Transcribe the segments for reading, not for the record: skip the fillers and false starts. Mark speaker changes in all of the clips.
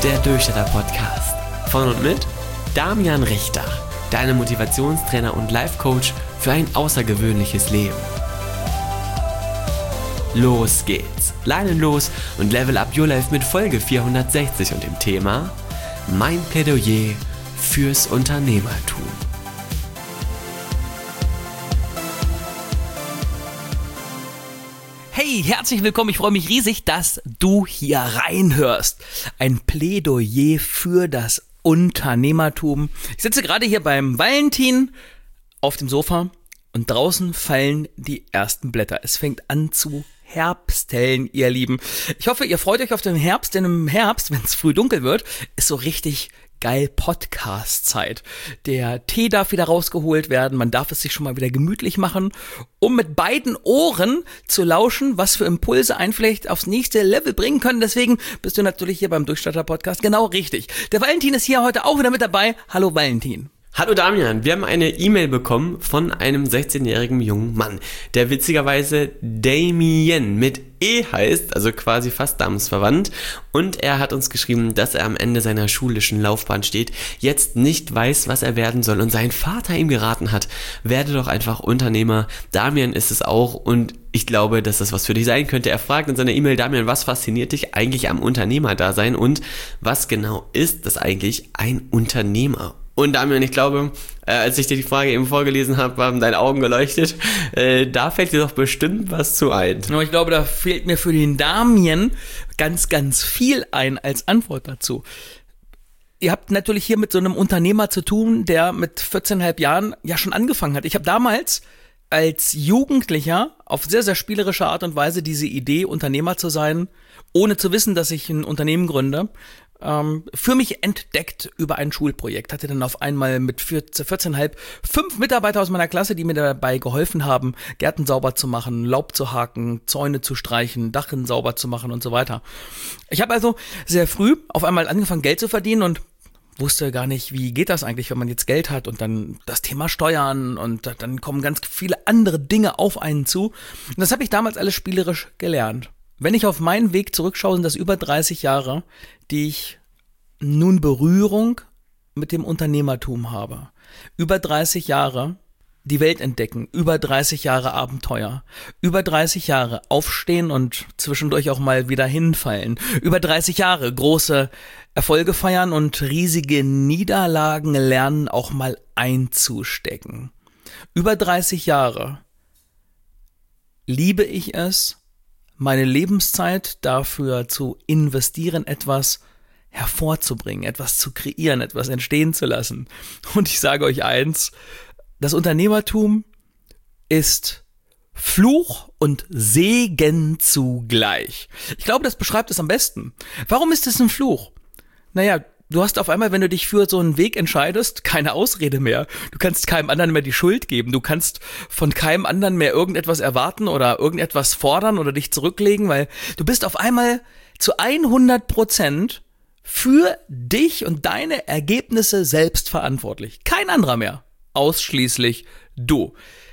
Speaker 1: der Durchstarter-Podcast. Von und mit Damian Richter, deinem Motivationstrainer und Life-Coach für ein außergewöhnliches Leben. Los geht's, Leinen los und level up your life mit Folge 460 und dem Thema Mein Plädoyer fürs Unternehmertum.
Speaker 2: Hey, herzlich willkommen. Ich freue mich riesig, dass du hier reinhörst. Ein Plädoyer für das Unternehmertum. Ich sitze gerade hier beim Valentin auf dem Sofa und draußen fallen die ersten Blätter. Es fängt an zu herbsteln, ihr Lieben. Ich hoffe, ihr freut euch auf den Herbst, denn im Herbst, wenn es früh dunkel wird, ist so richtig geil Podcast-Zeit. Der Tee darf wieder rausgeholt werden, man darf es sich schon mal wieder gemütlich machen, um mit beiden Ohren zu lauschen, was für Impulse einen vielleicht aufs nächste Level bringen können. Deswegen bist du natürlich hier beim Durchstarter-Podcast genau richtig. Der Valentin ist hier heute auch wieder mit dabei. Hallo Valentin.
Speaker 1: Hallo Damian, wir haben eine E-Mail bekommen von einem 16-jährigen jungen Mann, der witzigerweise Damien mit E heißt, also quasi fast namensverwandt, und er hat uns geschrieben, dass er am Ende seiner schulischen Laufbahn steht, jetzt nicht weiß, was er werden soll und sein Vater ihm geraten hat, werde doch einfach Unternehmer. Damian ist es auch und ich glaube, dass das was für dich sein könnte. Er fragt in seiner E-Mail, Damian, was fasziniert dich eigentlich am Unternehmerdasein und was genau ist das eigentlich ein Unternehmer? Und Damian, ich glaube, als ich dir die Frage eben vorgelesen habe, haben deine Augen geleuchtet. Da fällt dir doch bestimmt was zu ein.
Speaker 2: Ich glaube, da fehlt mir für den Damian ganz, ganz viel ein als Antwort dazu. Ihr habt natürlich hier mit so einem Unternehmer zu tun, der mit 14,5 Jahren ja schon angefangen hat. Ich habe damals als Jugendlicher auf sehr, sehr spielerische Art und Weise diese Idee, Unternehmer zu sein, ohne zu wissen, dass ich ein Unternehmen gründe, für mich entdeckt über ein Schulprojekt. Hatte dann auf einmal mit 14,5 5 Mitarbeiter aus meiner Klasse, die mir dabei geholfen haben, Gärten sauber zu machen, Laub zu haken, Zäune zu streichen, Dachen sauber zu machen und so weiter. Ich habe also sehr früh auf einmal angefangen, Geld zu verdienen und wusste gar nicht, wie geht das eigentlich, wenn man jetzt Geld hat und dann das Thema Steuern und dann kommen ganz viele andere Dinge auf einen zu. Und das habe ich damals alles spielerisch gelernt. Wenn ich auf meinen Weg zurückschaue, sind das über 30 Jahre, die ich nun Berührung mit dem Unternehmertum habe. Über 30 Jahre die Welt entdecken, über 30 Jahre Abenteuer, über 30 Jahre aufstehen und zwischendurch auch mal wieder hinfallen, über 30 Jahre große Erfolge feiern und riesige Niederlagen lernen, auch mal einzustecken. Über 30 Jahre liebe ich es, meine Lebenszeit dafür zu investieren, etwas hervorzubringen, etwas zu kreieren, etwas entstehen zu lassen. Und ich sage euch eins, das Unternehmertum ist Fluch und Segen zugleich. Ich glaube, das beschreibt es am besten. Warum ist es ein Fluch? Naja, du hast auf einmal, wenn du dich für so einen Weg entscheidest, keine Ausrede mehr. Du kannst keinem anderen mehr die Schuld geben. Du kannst von keinem anderen mehr irgendetwas erwarten oder irgendetwas fordern oder dich zurücklegen, weil du bist auf einmal zu 100% für dich und deine Ergebnisse selbst verantwortlich. Kein anderer mehr. Ausschließlich du.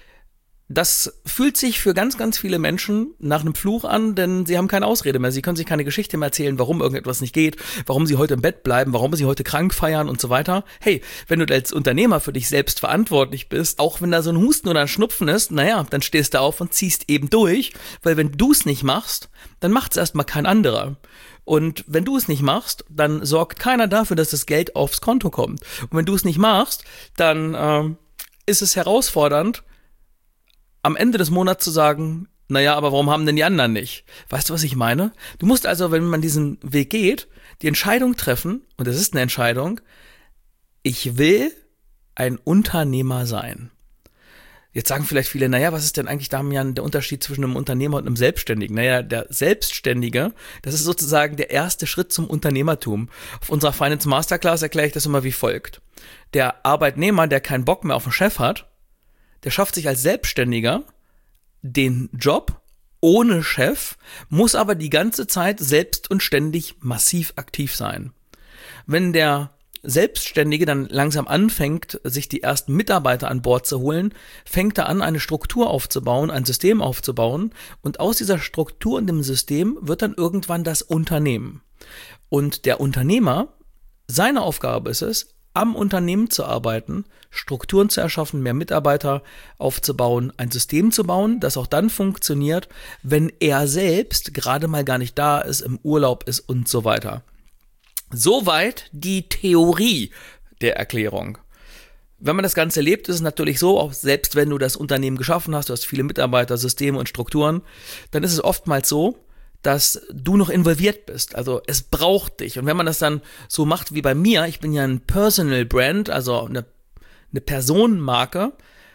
Speaker 2: Das fühlt sich für ganz, ganz viele Menschen nach einem Fluch an, denn sie haben keine Ausrede mehr. Sie können sich keine Geschichte mehr erzählen, warum irgendetwas nicht geht, warum sie heute im Bett bleiben, warum sie heute krank feiern und so weiter. Hey, wenn du als Unternehmer für dich selbst verantwortlich bist, auch wenn da so ein Husten oder ein Schnupfen ist, naja, dann stehst du auf und ziehst eben durch, weil wenn du es nicht machst, dann macht es erstmal kein anderer. Und wenn du es nicht machst, dann sorgt keiner dafür, dass das Geld aufs Konto kommt. Und wenn du es nicht machst, dann ist es herausfordernd, am Ende des Monats zu sagen, naja, aber warum haben denn die anderen nicht? Weißt du, was ich meine? Du musst also, wenn man diesen Weg geht, die Entscheidung treffen, und das ist eine Entscheidung, ich will ein Unternehmer sein. Jetzt sagen vielleicht viele, naja, was ist denn eigentlich, Damian, der Unterschied zwischen einem Unternehmer und einem Selbstständigen? Naja, der Selbstständige, das ist sozusagen der erste Schritt zum Unternehmertum. Auf unserer Finance Masterclass erkläre ich das immer wie folgt. Der Arbeitnehmer, der keinen Bock mehr auf den Chef hat, der schafft sich als Selbstständiger den Job ohne Chef, muss aber die ganze Zeit selbst und ständig massiv aktiv sein. Wenn der Selbstständige dann langsam anfängt, sich die ersten Mitarbeiter an Bord zu holen, fängt er an, eine Struktur aufzubauen, ein System aufzubauen und aus dieser Struktur und dem System wird dann irgendwann das Unternehmen. Und der Unternehmer, seine Aufgabe ist es, am Unternehmen zu arbeiten, Strukturen zu erschaffen, mehr Mitarbeiter aufzubauen, ein System zu bauen, das auch dann funktioniert, wenn er selbst gerade mal gar nicht da ist, im Urlaub ist und so weiter. Soweit die Theorie der Erklärung. Wenn man das Ganze lebt, ist es natürlich so, auch selbst wenn du das Unternehmen geschaffen hast, du hast viele Mitarbeiter, Systeme und Strukturen, dann ist es oftmals so, dass du noch involviert bist. Also es braucht dich. Und wenn man das dann so macht wie bei mir, ich bin ja ein Personal Brand, also eine Personenmarke,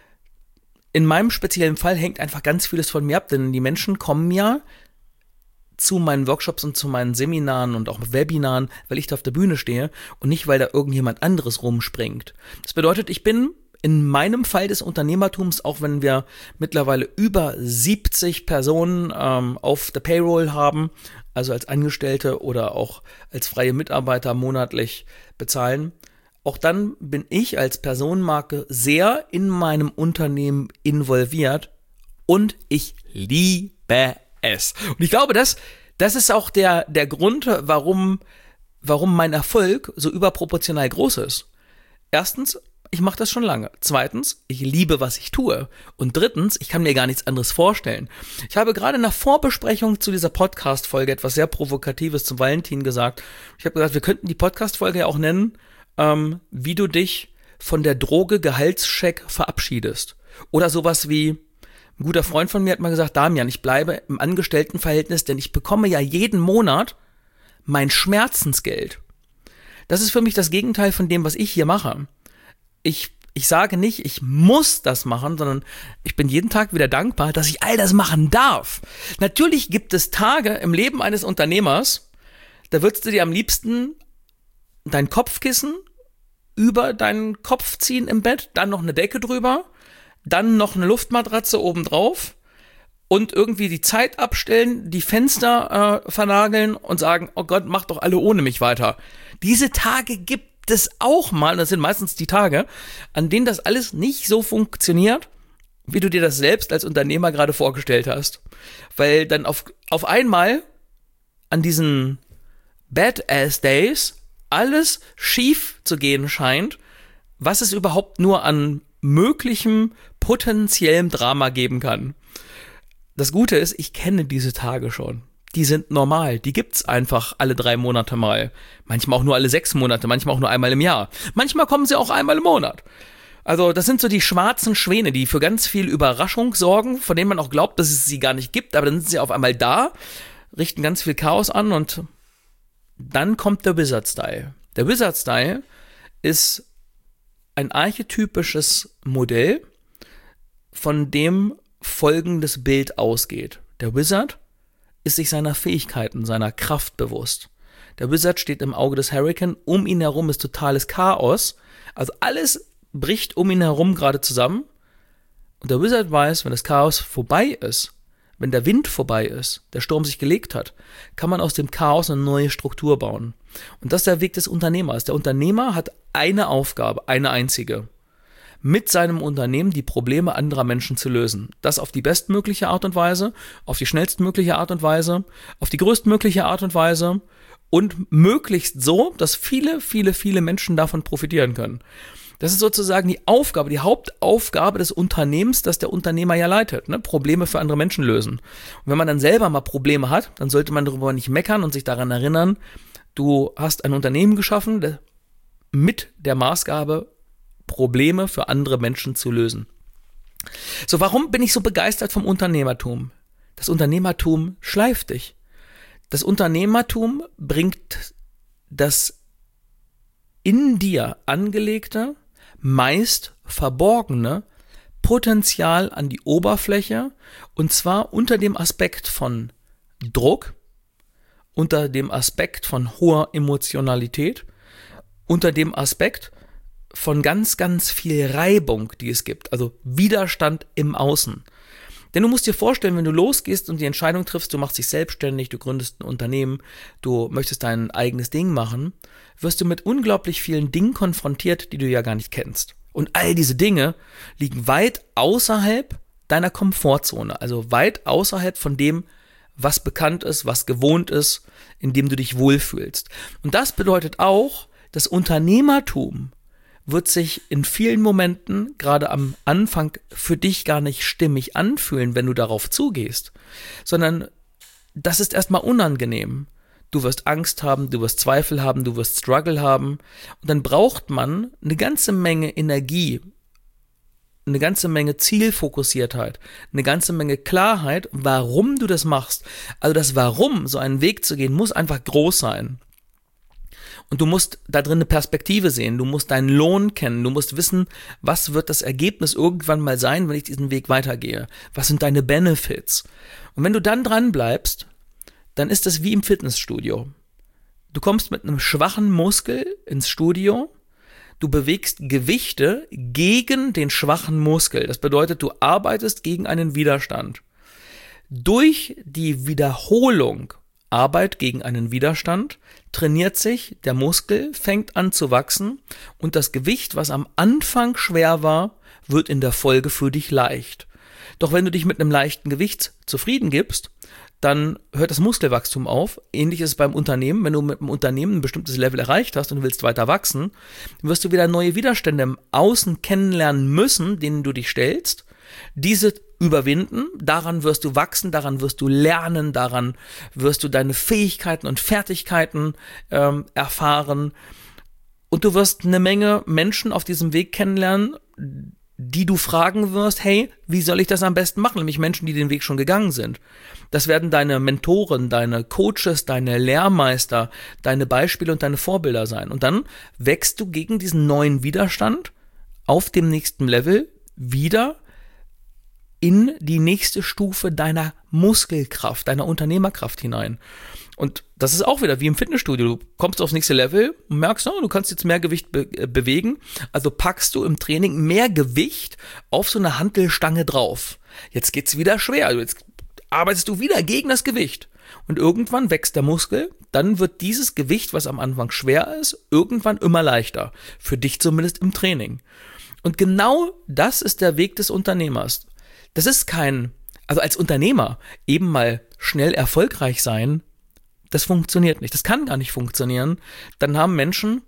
Speaker 2: in meinem speziellen Fall hängt einfach ganz vieles von mir ab, denn die Menschen kommen ja zu meinen Workshops und zu meinen Seminaren und auch Webinaren, weil ich da auf der Bühne stehe und nicht, weil da irgendjemand anderes rumspringt. Das bedeutet, ich bin in meinem Fall des Unternehmertums, auch wenn wir mittlerweile über 70 Personen auf der Payroll haben, also als Angestellte oder auch als freie Mitarbeiter monatlich bezahlen, auch dann bin ich als Personenmarke sehr in meinem Unternehmen involviert und ich liebe es. Und ich glaube, das ist auch der Grund, warum mein Erfolg so überproportional groß ist. Erstens, ich mache das schon lange. Zweitens, ich liebe, was ich tue. Und drittens, ich kann mir gar nichts anderes vorstellen. Ich habe gerade in der Vorbesprechung zu dieser Podcast-Folge etwas sehr Provokatives zum Valentin gesagt. Ich habe gesagt, wir könnten die Podcast-Folge ja auch nennen, wie du dich von der Droge Gehaltscheck verabschiedest. Oder sowas wie, ein guter Freund von mir hat mal gesagt, Damian, ich bleibe im Angestelltenverhältnis, denn ich bekomme ja jeden Monat mein Schmerzensgeld. Das ist für mich das Gegenteil von dem, was ich hier mache. Ich sage nicht, ich muss das machen, sondern ich bin jeden Tag wieder dankbar, dass ich all das machen darf. Natürlich gibt es Tage im Leben eines Unternehmers, da würdest du dir am liebsten dein Kopfkissen über deinen Kopf ziehen im Bett, dann noch eine Decke drüber, dann noch eine Luftmatratze obendrauf und irgendwie die Zeit abstellen, die Fenster vernageln und sagen, oh Gott, mach doch alle ohne mich weiter. Diese Tage gibt es auch mal, das sind meistens die Tage, an denen das alles nicht so funktioniert, wie du dir das selbst als Unternehmer gerade vorgestellt hast. Weil dann auf einmal an diesen Badass Days alles schief zu gehen scheint, was es überhaupt nur an möglichem potenziellem Drama geben kann. Das Gute ist, ich kenne diese Tage schon. Die sind normal, die gibt's einfach alle 3 Monate mal. Manchmal auch nur alle 6 Monate, manchmal auch nur einmal im Jahr. Manchmal kommen sie auch einmal im Monat. Also das sind so die schwarzen Schwäne, die für ganz viel Überraschung sorgen, von denen man auch glaubt, dass es sie gar nicht gibt, aber dann sind sie auf einmal da, richten ganz viel Chaos an und dann kommt der Wizard-Style. Der Wizard-Style ist ein archetypisches Modell, von dem folgendes Bild ausgeht. Der Wizard ist sich seiner Fähigkeiten, seiner Kraft bewusst. Der Wizard steht im Auge des Hurricane, um ihn herum ist totales Chaos, also alles bricht um ihn herum gerade zusammen und der Wizard weiß, wenn das Chaos vorbei ist, wenn der Wind vorbei ist, der Sturm sich gelegt hat, kann man aus dem Chaos eine neue Struktur bauen. Und das ist der Weg des Unternehmers. Der Unternehmer hat eine Aufgabe, eine einzige, mit seinem Unternehmen die Probleme anderer Menschen zu lösen. Das auf die bestmögliche Art und Weise, auf die schnellstmögliche Art und Weise, auf die größtmögliche Art und Weise und möglichst so, dass viele, viele, viele Menschen davon profitieren können. Das ist sozusagen die Aufgabe, die Hauptaufgabe des Unternehmens, das der Unternehmer ja leitet, ne? Probleme für andere Menschen lösen. Und wenn man dann selber mal Probleme hat, dann sollte man darüber nicht meckern und sich daran erinnern, du hast ein Unternehmen geschaffen, mit der Maßgabe, Probleme für andere Menschen zu lösen. So, warum bin ich so begeistert vom Unternehmertum? Das Unternehmertum schleift dich. Das Unternehmertum bringt das in dir angelegte, meist verborgene Potenzial an die Oberfläche und zwar unter dem Aspekt von Druck, unter dem Aspekt von hoher Emotionalität, unter dem Aspekt von ganz, ganz viel Reibung, die es gibt, also Widerstand im Außen. Denn du musst dir vorstellen, wenn du losgehst und die Entscheidung triffst, du machst dich selbstständig, du gründest ein Unternehmen, du möchtest dein eigenes Ding machen, wirst du mit unglaublich vielen Dingen konfrontiert, die du ja gar nicht kennst. Und all diese Dinge liegen weit außerhalb deiner Komfortzone, also weit außerhalb von dem, was bekannt ist, was gewohnt ist, in dem du dich wohlfühlst. Und das bedeutet auch, das Unternehmertum wird sich in vielen Momenten, gerade am Anfang, für dich gar nicht stimmig anfühlen, wenn du darauf zugehst, sondern das ist erstmal unangenehm. Du wirst Angst haben, du wirst Zweifel haben, du wirst Struggle haben und dann braucht man eine ganze Menge Energie, eine ganze Menge Zielfokussiertheit, eine ganze Menge Klarheit, warum du das machst. Also das Warum, so einen Weg zu gehen, muss einfach groß sein. Und du musst da drin eine Perspektive sehen, du musst deinen Lohn kennen, du musst wissen, was wird das Ergebnis irgendwann mal sein, wenn ich diesen Weg weitergehe. Was sind deine Benefits? Und wenn du dann dran bleibst, dann ist das wie im Fitnessstudio. Du kommst mit einem schwachen Muskel ins Studio, du bewegst Gewichte gegen den schwachen Muskel. Das bedeutet, du arbeitest gegen einen Widerstand. Durch die Wiederholung Arbeit gegen einen Widerstand trainiert sich der Muskel, fängt an zu wachsen und das Gewicht, was am Anfang schwer war, wird in der Folge für dich leicht. Doch wenn du dich mit einem leichten Gewicht zufrieden gibst, dann hört das Muskelwachstum auf. Ähnlich ist es beim Unternehmen. Wenn du mit einem Unternehmen ein bestimmtes Level erreicht hast und du willst weiter wachsen, wirst du wieder neue Widerstände im Außen kennenlernen müssen, denen du dich stellst. Diese überwinden, daran wirst du wachsen, daran wirst du lernen, daran wirst du deine Fähigkeiten und Fertigkeiten erfahren. Und du wirst eine Menge Menschen auf diesem Weg kennenlernen, die du fragen wirst, hey, wie soll ich das am besten machen? Nämlich Menschen, die den Weg schon gegangen sind. Das werden deine Mentoren, deine Coaches, deine Lehrmeister, deine Beispiele und deine Vorbilder sein. Und dann wächst du gegen diesen neuen Widerstand auf dem nächsten Level wieder in die nächste Stufe deiner Muskelkraft, deiner Unternehmerkraft hinein. Und das ist auch wieder wie im Fitnessstudio. Du kommst aufs nächste Level und merkst, du kannst jetzt mehr Gewicht bewegen. Also packst du im Training mehr Gewicht auf so eine Hantelstange drauf. Jetzt geht's wieder schwer. Also jetzt arbeitest du wieder gegen das Gewicht. Und irgendwann wächst der Muskel. Dann wird dieses Gewicht, was am Anfang schwer ist, irgendwann immer leichter. Für dich zumindest im Training. Und genau das ist der Weg des Unternehmers. Das ist also als Unternehmer eben mal schnell erfolgreich sein, das funktioniert nicht. Das kann gar nicht funktionieren. Dann haben Menschen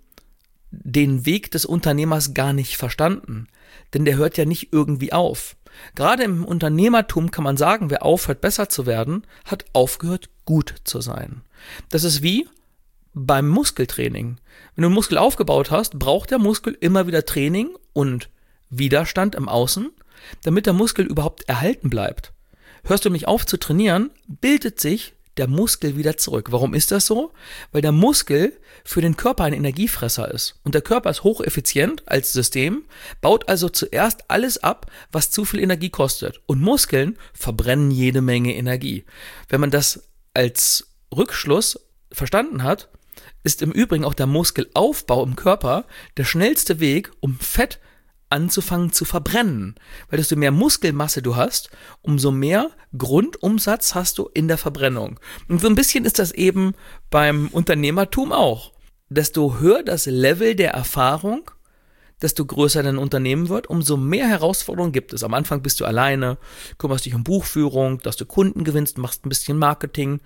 Speaker 2: den Weg des Unternehmers gar nicht verstanden. Denn der hört ja nicht irgendwie auf. Gerade im Unternehmertum kann man sagen, wer aufhört, besser zu werden, hat aufgehört, gut zu sein. Das ist wie beim Muskeltraining. Wenn du einen Muskel aufgebaut hast, braucht der Muskel immer wieder Training und Widerstand im Außen, damit der Muskel überhaupt erhalten bleibt. Hörst du mich auf zu trainieren, bildet sich der Muskel wieder zurück. Warum ist das so? Weil der Muskel für den Körper ein Energiefresser ist. Und der Körper ist hocheffizient als System, baut also zuerst alles ab, was zu viel Energie kostet. Und Muskeln verbrennen jede Menge Energie. Wenn man das als Rückschluss verstanden hat, ist im Übrigen auch der Muskelaufbau im Körper der schnellste Weg, um Fett anzufangen zu verbrennen. Weil desto mehr Muskelmasse du hast, umso mehr Grundumsatz hast du in der Verbrennung. Und so ein bisschen ist das eben beim Unternehmertum auch. Desto höher das Level der Erfahrung, desto größer dein Unternehmen wird, umso mehr Herausforderungen gibt es. Am Anfang bist du alleine, kümmerst dich um Buchführung, dass du Kunden gewinnst, machst ein bisschen Marketing,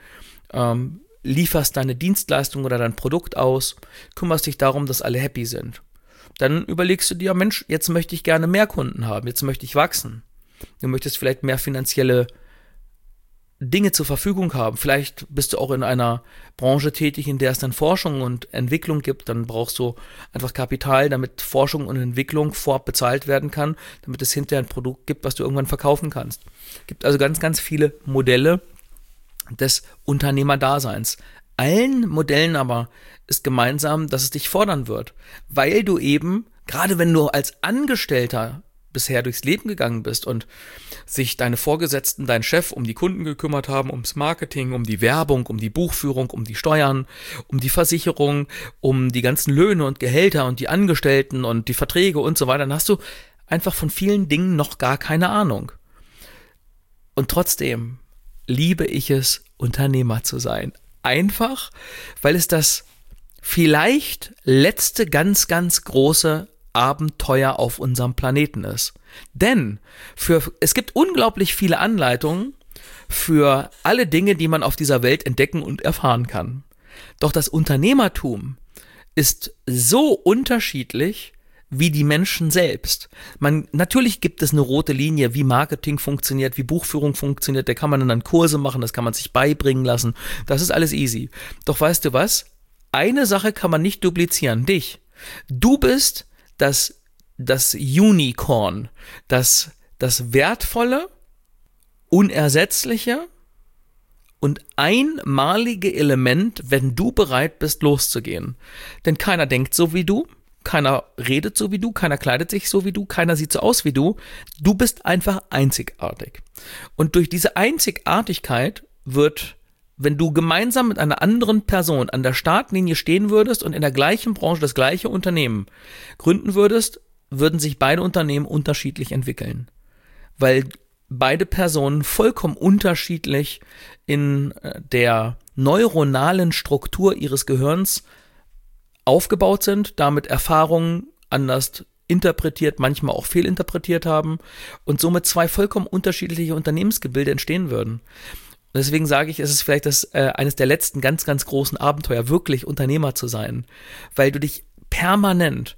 Speaker 2: lieferst deine Dienstleistung oder dein Produkt aus, kümmerst dich darum, dass alle happy sind. Dann überlegst du dir, Mensch, jetzt möchte ich gerne mehr Kunden haben, jetzt möchte ich wachsen. Du möchtest vielleicht mehr finanzielle Dinge zur Verfügung haben. Vielleicht bist du auch in einer Branche tätig, in der es dann Forschung und Entwicklung gibt. Dann brauchst du einfach Kapital, damit Forschung und Entwicklung vorab bezahlt werden kann, damit es hinterher ein Produkt gibt, was du irgendwann verkaufen kannst. Es gibt also ganz, ganz viele Modelle des Unternehmerdaseins. Allen Modellen aber ist gemeinsam, dass es dich fordern wird, weil du eben, gerade wenn du als Angestellter bisher durchs Leben gegangen bist und sich deine Vorgesetzten, dein Chef um die Kunden gekümmert haben, ums Marketing, um die Werbung, um die Buchführung, um die Steuern, um die Versicherung, um die ganzen Löhne und Gehälter und die Angestellten und die Verträge und so weiter, dann hast du einfach von vielen Dingen noch gar keine Ahnung. Und trotzdem liebe ich es, Unternehmer zu sein. Einfach, weil es das vielleicht letzte ganz, ganz große Abenteuer auf unserem Planeten ist. Denn es gibt unglaublich viele Anleitungen für alle Dinge, die man auf dieser Welt entdecken und erfahren kann. Doch das Unternehmertum ist so unterschiedlich wie die Menschen selbst. Natürlich gibt es eine rote Linie, wie Marketing funktioniert, wie Buchführung funktioniert, da kann man dann Kurse machen, das kann man sich beibringen lassen, das ist alles easy. Doch weißt du was? Eine Sache kann man nicht duplizieren, dich. Du bist das Unicorn, das wertvolle, unersetzliche und einmalige Element, wenn du bereit bist, loszugehen. Denn keiner denkt so wie du, keiner redet so wie du, keiner kleidet sich so wie du, keiner sieht so aus wie du. Du bist einfach einzigartig. Und durch diese Einzigartigkeit wird, wenn du gemeinsam mit einer anderen Person an der Startlinie stehen würdest und in der gleichen Branche das gleiche Unternehmen gründen würdest, würden sich beide Unternehmen unterschiedlich entwickeln. Weil beide Personen vollkommen unterschiedlich in der neuronalen Struktur ihres Gehirns aufgebaut sind, damit Erfahrungen anders interpretiert, manchmal auch fehlinterpretiert haben und somit zwei vollkommen unterschiedliche Unternehmensgebilde entstehen würden. Und deswegen sage ich, es ist vielleicht eines der letzten ganz, ganz großen Abenteuer, wirklich Unternehmer zu sein, weil du dich permanent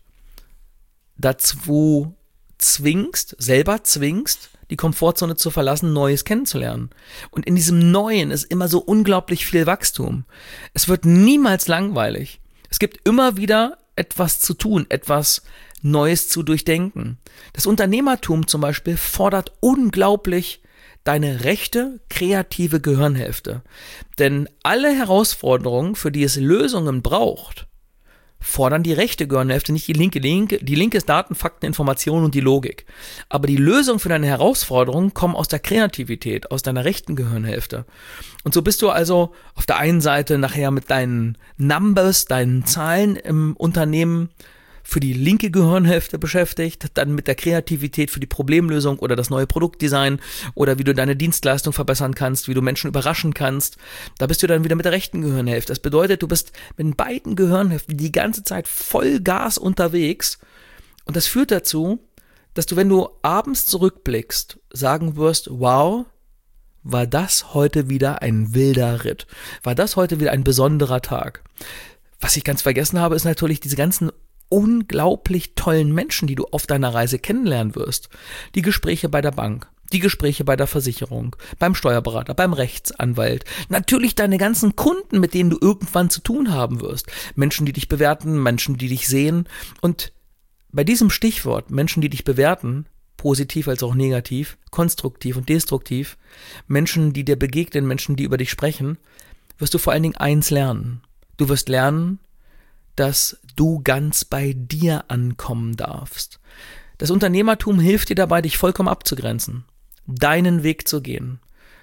Speaker 2: dazu selber zwingst, die Komfortzone zu verlassen, Neues kennenzulernen. Und in diesem Neuen ist immer so unglaublich viel Wachstum. Es wird niemals langweilig. Es gibt immer wieder etwas zu tun, etwas Neues zu durchdenken. Das Unternehmertum zum Beispiel fordert unglaublich deine rechte, kreative Gehirnhälfte. Denn alle Herausforderungen, für die es Lösungen braucht, fordern die rechte Gehirnhälfte, nicht die linke. Die linke ist Daten, Fakten, Informationen und die Logik. Aber die Lösung für deine Herausforderungen kommen aus der Kreativität, aus deiner rechten Gehirnhälfte. Und so bist du also auf der einen Seite nachher mit deinen Numbers, deinen Zahlen im Unternehmen für die linke Gehirnhälfte beschäftigt, dann mit der Kreativität für die Problemlösung oder das neue Produktdesign oder wie du deine Dienstleistung verbessern kannst, wie du Menschen überraschen kannst. Da bist du dann wieder mit der rechten Gehirnhälfte. Das bedeutet, du bist mit beiden Gehirnhälften die ganze Zeit voll Gas unterwegs und das führt dazu, dass du, wenn du abends zurückblickst, sagen wirst, wow, war das heute wieder ein wilder Ritt? War das heute wieder ein besonderer Tag? Was ich ganz vergessen habe, ist natürlich diese ganzen unglaublich tollen Menschen, die du auf deiner Reise kennenlernen wirst. Die Gespräche bei der Bank, die Gespräche bei der Versicherung, beim Steuerberater, beim Rechtsanwalt. Natürlich deine ganzen Kunden, mit denen du irgendwann zu tun haben wirst. Menschen, die dich bewerten, Menschen, die dich sehen. Und bei diesem Stichwort, Menschen, die dich bewerten, positiv als auch negativ, konstruktiv und destruktiv, Menschen, die dir begegnen, Menschen, die über dich sprechen, wirst du vor allen Dingen eins lernen. Du wirst lernen, dass du ganz bei dir ankommen darfst. Das Unternehmertum hilft dir dabei, dich vollkommen abzugrenzen, deinen Weg zu gehen.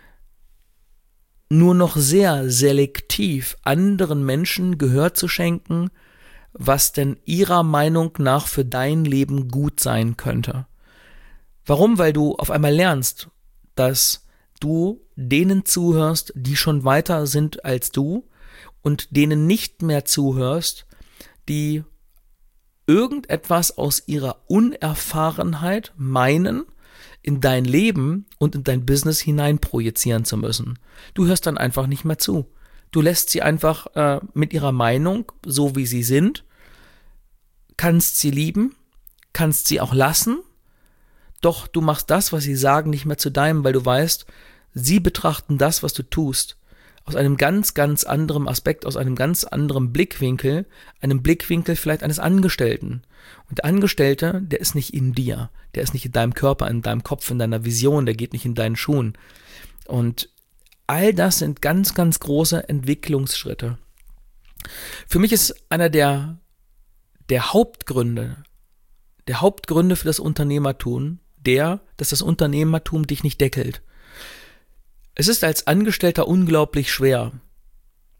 Speaker 2: Nur noch sehr selektiv anderen Menschen Gehör zu schenken, was denn ihrer Meinung nach für dein Leben gut sein könnte. Warum? Weil du auf einmal lernst, dass du denen zuhörst, die schon weiter sind als du und denen nicht mehr zuhörst, die irgendetwas aus ihrer Unerfahrenheit meinen, in dein Leben und in dein Business hinein projizieren zu müssen. Du hörst dann einfach nicht mehr zu. Du lässt sie einfach mit ihrer Meinung, so wie sie sind, kannst sie lieben, kannst sie auch lassen, doch du machst das, was sie sagen, nicht mehr zu deinem, weil du weißt, sie betrachten das, was du tust, aus einem ganz, ganz anderen Aspekt, aus einem ganz anderen Blickwinkel, einem Blickwinkel vielleicht eines Angestellten. Und der Angestellte, der ist nicht in dir, der ist nicht in deinem Körper, in deinem Kopf, in deiner Vision, der geht nicht in deinen Schuhen. Und all das sind ganz, ganz große Entwicklungsschritte. Für mich ist einer der Hauptgründe für das Unternehmertum dass das Unternehmertum dich nicht deckelt. Es ist als Angestellter unglaublich schwer,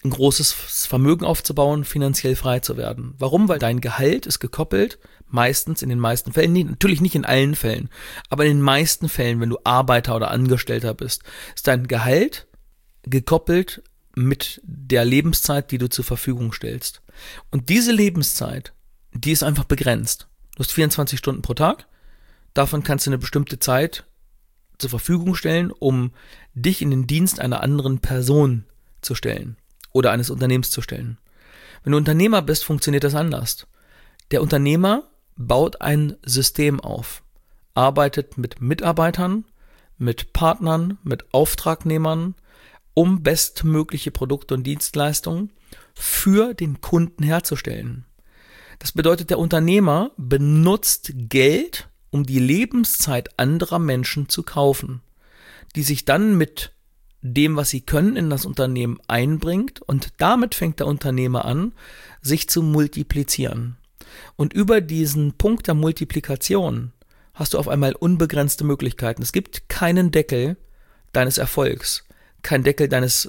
Speaker 2: ein großes Vermögen aufzubauen, finanziell frei zu werden. Warum? Weil dein Gehalt ist gekoppelt, meistens in den meisten Fällen, natürlich nicht in allen Fällen, aber in den meisten Fällen, wenn du Arbeiter oder Angestellter bist, ist dein Gehalt gekoppelt mit der Lebenszeit, die du zur Verfügung stellst. Und diese Lebenszeit, die ist einfach begrenzt. Du hast 24 Stunden pro Tag, davon kannst du eine bestimmte Zeit zur Verfügung stellen, um dich in den Dienst einer anderen Person zu stellen oder eines Unternehmens zu stellen. Wenn du Unternehmer bist, funktioniert das anders. Der Unternehmer baut ein System auf, arbeitet mit Mitarbeitern, mit Partnern, mit Auftragnehmern, um bestmögliche Produkte und Dienstleistungen für den Kunden herzustellen. Das bedeutet, der Unternehmer benutzt Geld, um die Lebenszeit anderer Menschen zu kaufen, die sich dann mit dem, was sie können, in das Unternehmen einbringt, und damit fängt der Unternehmer an, sich zu multiplizieren. Und über diesen Punkt der Multiplikation hast du auf einmal unbegrenzte Möglichkeiten. Es gibt keinen Deckel deines Erfolgs, keinen Deckel deines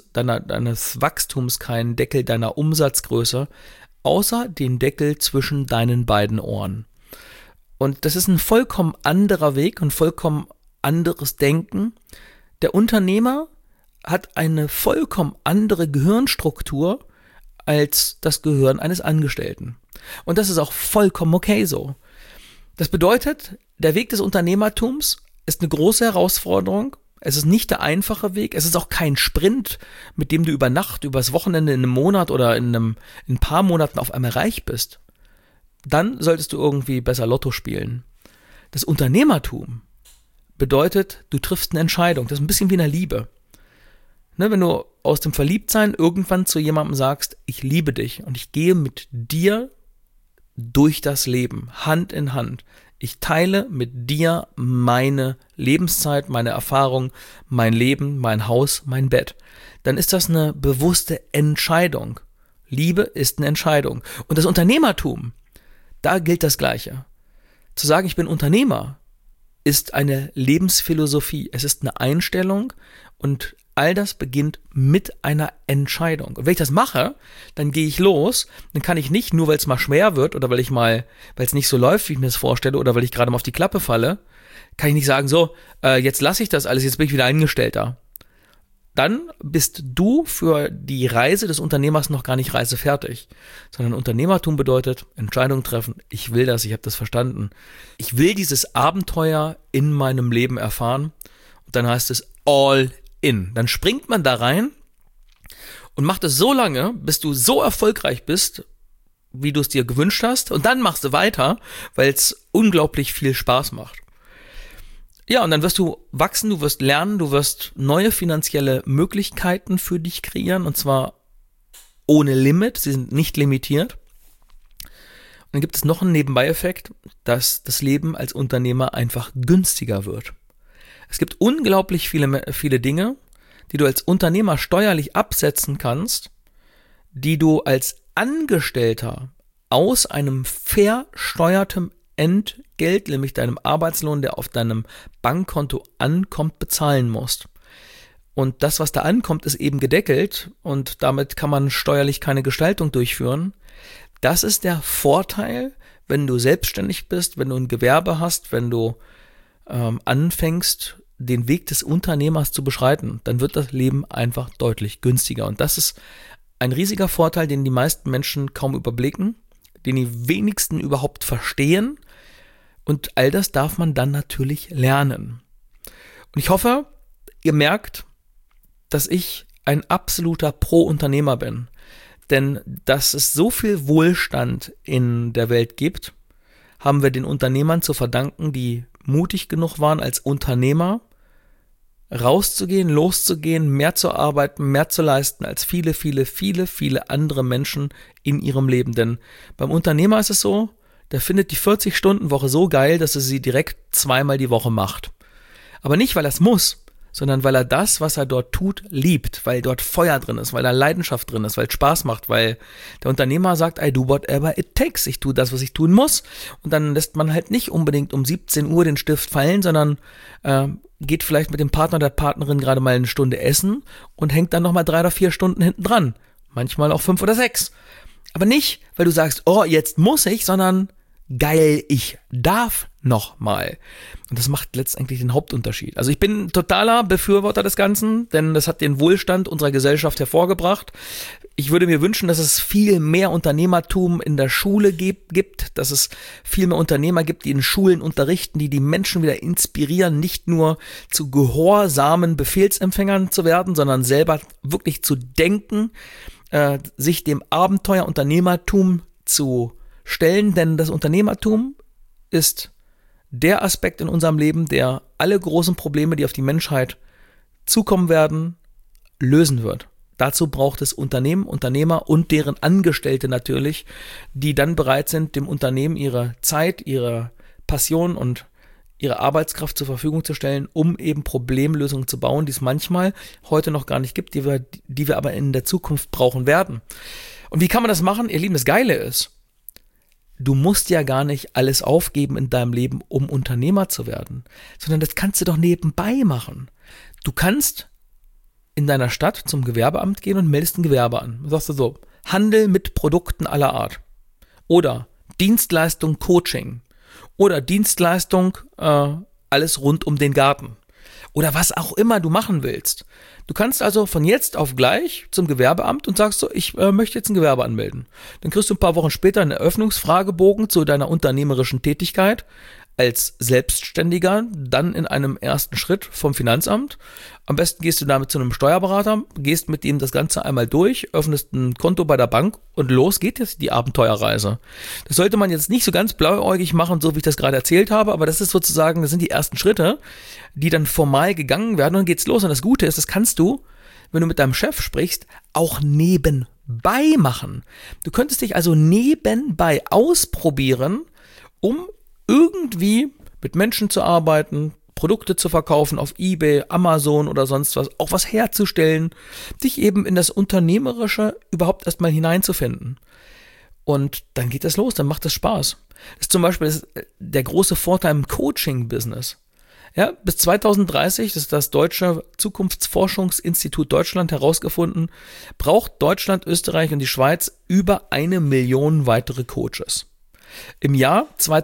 Speaker 2: Wachstums, keinen Deckel deiner Umsatzgröße, außer den Deckel zwischen deinen beiden Ohren. Und das ist ein vollkommen anderer Weg, ein vollkommen anderes Denken. Der Unternehmer hat eine vollkommen andere Gehirnstruktur als das Gehirn eines Angestellten. Und das ist auch vollkommen okay so. Das bedeutet, der Weg des Unternehmertums ist eine große Herausforderung. Es ist nicht der einfache Weg. Es ist auch kein Sprint, mit dem du über Nacht, übers Wochenende, in einem Monat oder in ein paar Monaten auf einmal reich bist. Dann solltest du irgendwie besser Lotto spielen. Das Unternehmertum bedeutet, du triffst eine Entscheidung. Das ist ein bisschen wie in der Liebe. Ne, wenn du aus dem Verliebtsein irgendwann zu jemandem sagst, ich liebe dich und ich gehe mit dir durch das Leben, Hand in Hand. Ich teile mit dir meine Lebenszeit, meine Erfahrung, mein Leben, mein Haus, mein Bett. Dann ist das eine bewusste Entscheidung. Liebe ist eine Entscheidung. Und das Unternehmertum, da gilt das Gleiche. Zu sagen, ich bin Unternehmer, ist eine Lebensphilosophie. Es ist eine Einstellung und all das beginnt mit einer Entscheidung. Und wenn ich das mache, dann gehe ich los, dann kann ich nicht, nur weil es mal schwer wird oder weil es nicht so läuft, wie ich mir das vorstelle, oder weil ich gerade mal auf die Klappe falle, kann ich nicht sagen, so, jetzt lasse ich das alles, jetzt bin ich wieder Angestellter. Dann bist du für die Reise des Unternehmers noch gar nicht reisefertig, sondern Unternehmertum bedeutet Entscheidungen treffen. Ich will das, ich habe das verstanden. Ich will dieses Abenteuer in meinem Leben erfahren. Und dann heißt es all in. Dann springt man da rein und macht es so lange, bis du so erfolgreich bist, wie du es dir gewünscht hast. Und dann machst du weiter, weil es unglaublich viel Spaß macht. Ja, und dann wirst du wachsen, du wirst lernen, du wirst neue finanzielle Möglichkeiten für dich kreieren, und zwar ohne Limit, sie sind nicht limitiert. Und dann gibt es noch einen Nebenbei-Effekt, dass das Leben als Unternehmer einfach günstiger wird. Es gibt unglaublich viele Dinge, die du als Unternehmer steuerlich absetzen kannst, die du als Angestellter aus einem versteuerten Entgelt, nämlich deinem Arbeitslohn, der auf deinem Bankkonto ankommt, bezahlen musst. Und das, was da ankommt, ist eben gedeckelt und damit kann man steuerlich keine Gestaltung durchführen. Das ist der Vorteil, wenn du selbstständig bist, wenn du ein Gewerbe hast, wenn du anfängst, den Weg des Unternehmers zu beschreiten, dann wird das Leben einfach deutlich günstiger. Und das ist ein riesiger Vorteil, den die meisten Menschen kaum überblicken, den die wenigsten überhaupt verstehen. Und all das darf man dann natürlich lernen. Und ich hoffe, ihr merkt, dass ich ein absoluter Pro-Unternehmer bin. Denn dass es so viel Wohlstand in der Welt gibt, haben wir den Unternehmern zu verdanken, die mutig genug waren, als Unternehmer rauszugehen, loszugehen, mehr zu arbeiten, mehr zu leisten als viele, viele, viele, viele andere Menschen in ihrem Leben. Denn beim Unternehmer ist es so, der findet die 40-Stunden-Woche so geil, dass er sie direkt zweimal die Woche macht. Aber nicht, weil er es muss, sondern weil er das, was er dort tut, liebt, weil dort Feuer drin ist, weil da Leidenschaft drin ist, weil es Spaß macht, weil der Unternehmer sagt, I do whatever it takes, ich tue das, was ich tun muss, und dann lässt man halt nicht unbedingt um 17 Uhr den Stift fallen, sondern geht vielleicht mit dem Partner oder der Partnerin gerade mal eine Stunde essen und hängt dann nochmal 3 oder 4 Stunden hinten dran, manchmal auch 5 oder 6. Aber nicht, weil du sagst, oh, jetzt muss ich, sondern geil, ich darf noch mal. Und das macht letztendlich den Hauptunterschied. Also ich bin totaler Befürworter des Ganzen, denn das hat den Wohlstand unserer Gesellschaft hervorgebracht. Ich würde mir wünschen, dass es viel mehr Unternehmertum in der Schule gibt, dass es viel mehr Unternehmer gibt, die in Schulen unterrichten, die Menschen wieder inspirieren, nicht nur zu gehorsamen Befehlsempfängern zu werden, sondern selber wirklich zu denken, sich dem Abenteuer Unternehmertum zu stellen, denn das Unternehmertum ist der Aspekt in unserem Leben, der alle großen Probleme, die auf die Menschheit zukommen werden, lösen wird. Dazu braucht es Unternehmen, Unternehmer und deren Angestellte natürlich, die dann bereit sind, dem Unternehmen ihre Zeit, ihre Passion und ihre Arbeitskraft zur Verfügung zu stellen, um eben Problemlösungen zu bauen, die es manchmal heute noch gar nicht gibt, die wir aber in der Zukunft brauchen werden. Und wie kann man das machen? Ihr Lieben, das Geile ist, du musst ja gar nicht alles aufgeben in deinem Leben, um Unternehmer zu werden, sondern das kannst du doch nebenbei machen. Du kannst in deiner Stadt zum Gewerbeamt gehen und meldest ein Gewerbe an. Du sagst so, Handel mit Produkten aller Art oder Dienstleistung Coaching oder Dienstleistung alles rund um den Garten oder was auch immer du machen willst. Du kannst also von jetzt auf gleich zum Gewerbeamt und sagst so, ich möchte jetzt ein Gewerbe anmelden. Dann kriegst du ein paar Wochen später einen Eröffnungsfragebogen zu deiner unternehmerischen Tätigkeit als Selbstständiger, dann in einem ersten Schritt vom Finanzamt. Am besten gehst du damit zu einem Steuerberater, gehst mit ihm das Ganze einmal durch, öffnest ein Konto bei der Bank und los geht jetzt die Abenteuerreise. Das sollte man jetzt nicht so ganz blauäugig machen, so wie ich das gerade erzählt habe, aber das ist sozusagen, das sind die ersten Schritte, die dann formal gegangen werden und dann geht's los. Und das Gute ist, das kannst du, wenn du mit deinem Chef sprichst, auch nebenbei machen. Du könntest dich also nebenbei ausprobieren, um irgendwie mit Menschen zu arbeiten, Produkte zu verkaufen auf eBay, Amazon oder sonst was, auch was herzustellen, dich eben in das Unternehmerische überhaupt erstmal hineinzufinden. Und dann geht das los, dann macht das Spaß. Das ist zum Beispiel der große Vorteil im Coaching-Business. Ja, bis 2030, das ist das Deutsche Zukunftsforschungsinstitut Deutschland herausgefunden, braucht Deutschland, Österreich und die Schweiz über 1 Million weitere Coaches. Im Jahr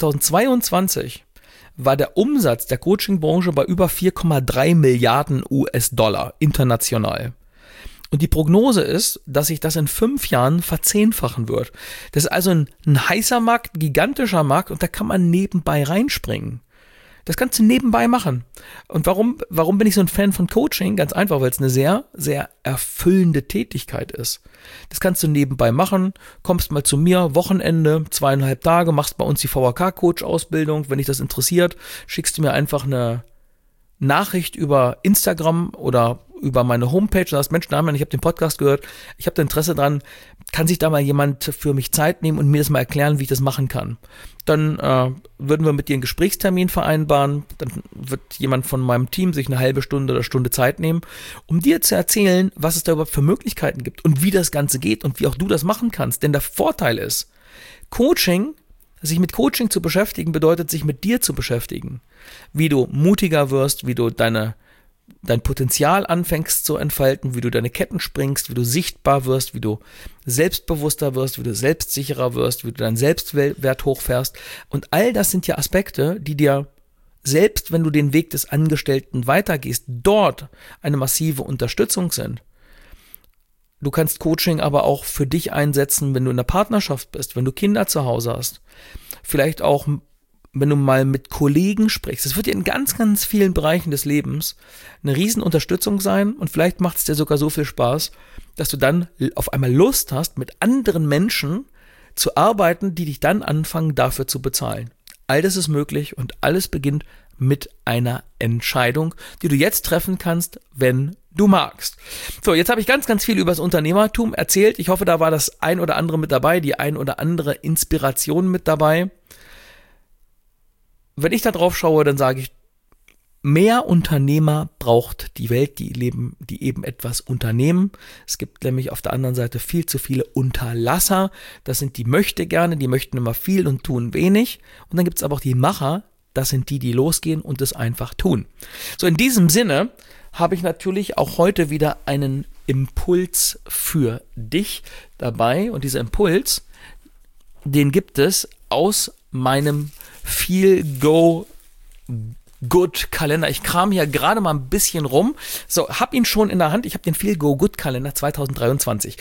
Speaker 2: 2022 war der Umsatz der Coaching-Branche bei über 4,3 Milliarden US-Dollar international. Und die Prognose ist, dass sich das in 5 Jahren verzehnfachen wird. Das ist also ein heißer Markt, ein gigantischer Markt und da kann man nebenbei reinspringen. Das kannst du nebenbei machen. Und warum bin ich so ein Fan von Coaching? Ganz einfach, weil es eine sehr, sehr erfüllende Tätigkeit ist. Das kannst du nebenbei machen, kommst mal zu mir, Wochenende, 2,5 Tage, machst bei uns die VHK-Coach-Ausbildung. Wenn dich das interessiert, schickst du mir einfach eine Nachricht über Instagram oder über meine Homepage und sagst, Mensch, Damian, ich habe den Podcast gehört, ich habe da Interesse dran, kann sich da mal jemand für mich Zeit nehmen und mir das mal erklären, wie ich das machen kann. Dann würden wir mit dir einen Gesprächstermin vereinbaren, dann wird jemand von meinem Team sich eine halbe Stunde oder Stunde Zeit nehmen, um dir zu erzählen, was es da überhaupt für Möglichkeiten gibt und wie das Ganze geht und wie auch du das machen kannst. Denn der Vorteil ist, sich mit Coaching zu beschäftigen, bedeutet, sich mit dir zu beschäftigen. Wie du mutiger wirst, wie du dein Potenzial anfängst zu entfalten, wie du deine Ketten springst, wie du sichtbar wirst, wie du selbstbewusster wirst, wie du selbstsicherer wirst, wie du deinen Selbstwert hochfährst. Und all das sind ja Aspekte, die dir, selbst wenn du den Weg des Angestellten weitergehst, dort eine massive Unterstützung sind. Du kannst Coaching aber auch für dich einsetzen, wenn du in der Partnerschaft bist, wenn du Kinder zu Hause hast. Vielleicht auch, wenn du mal mit Kollegen sprichst. Das wird dir in ganz, ganz vielen Bereichen des Lebens eine riesen Unterstützung sein und vielleicht macht es dir sogar so viel Spaß, dass du dann auf einmal Lust hast, mit anderen Menschen zu arbeiten, die dich dann anfangen, dafür zu bezahlen. All das ist möglich und alles beginnt mit einer Entscheidung, die du jetzt treffen kannst, wenn du magst. So, jetzt habe ich ganz, ganz viel über das Unternehmertum erzählt. Ich hoffe, da war das ein oder andere mit dabei, die ein oder andere Inspiration mit dabei. Wenn ich da drauf schaue, dann sage ich, mehr Unternehmer braucht die Welt, die eben etwas unternehmen. Es gibt nämlich auf der anderen Seite viel zu viele Unterlasser. Das sind die Möchtegerne, die möchten immer viel und tun wenig. Und dann gibt es aber auch die Macher, das sind die, die losgehen und es einfach tun. So, in diesem Sinne habe ich natürlich auch heute wieder einen Impuls für dich dabei. Und dieser Impuls, den gibt es aus meinem Feel-Go-Good-Kalender. Ich kram hier gerade mal ein bisschen rum. So, hab ihn schon in der Hand. Ich habe den Feel-Go-Good-Kalender 2023.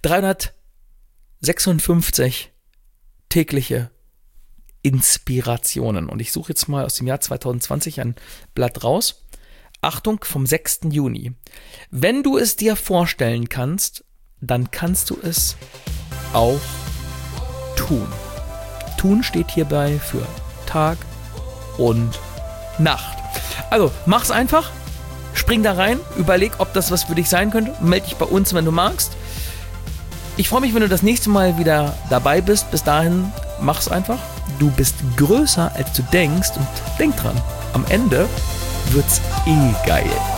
Speaker 2: 356 tägliche Inspirationen. Und ich suche jetzt mal aus dem Jahr 2020 ein Blatt raus. Achtung, vom 6. Juni. Wenn du es dir vorstellen kannst, dann kannst du es auch tun. Tun steht hierbei für Tag und Nacht. Also, mach's einfach. Spring da rein. Überleg, ob das was für dich sein könnte. Meld dich bei uns, wenn du magst. Ich freue mich, wenn du das nächste Mal wieder dabei bist. Bis dahin, mach's einfach. Du bist größer, als du denkst. Und denk dran, am Ende wird's geil.